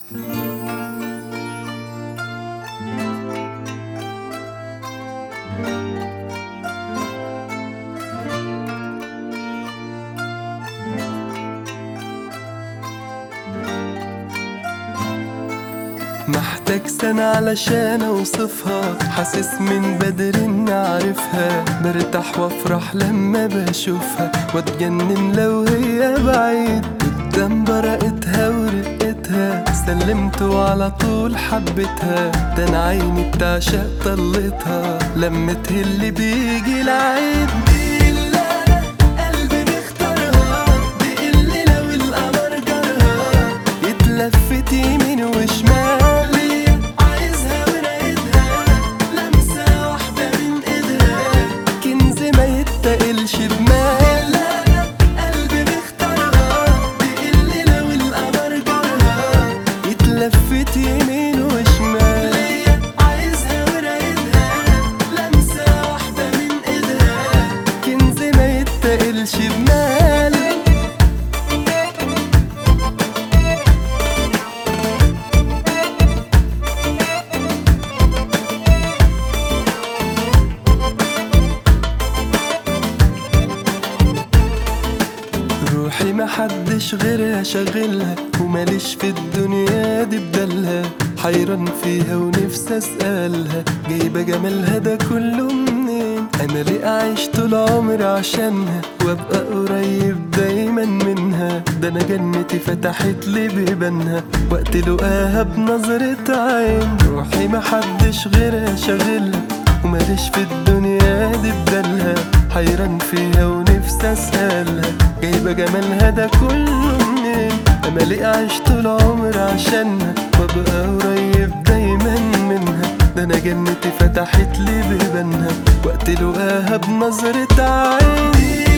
محتاج سنة علشان اوصفها، حاسس من بدري اني عارفها، برتاح وافرح لما بشوفها، واتجنن لو هي بعيد قدام برقتها ورقتها، سلمت وعلى طول حبيتها، ده انا عيني بتعشق طلتها، لما تهل بيجي العيد، دي اللي أنا قلبي بيختارها، دي اللي لو القمر جرها يتلفت يمين وشمال، تقلش بمال، أنا قلبي مختارها، دي اللي لو القمر جرها يتلفت يمين وشمال، ليا عايزها ورايدها، لمسة واحدة من ايدها، كنز ما يتقلش بمال. روحي محدش غيرها شاغلها، وماليش في الدنيا دي بدلها، حيران فيها ونفسي اسألها، جايبة جمالها ده كله منين؟ انا ليه اعيش طول عمري عشانها، وابقى قريب دايما منها، ده انا جنتي فتحت لي بيبانها، وقت لقاها بنظرة عين. روحي محدش غيرها شاغلها، وماليش في الدنيا دي بدلها، حيران فيها ونفسي اسألها، جايبة جمالها ده كله منين؟ انا ليه اعيش طول عمري عشانها، وابقى قريب دايما منها، ده انا جنتي فتحت لي بيبانها، وقت لقاها بنظرة عين.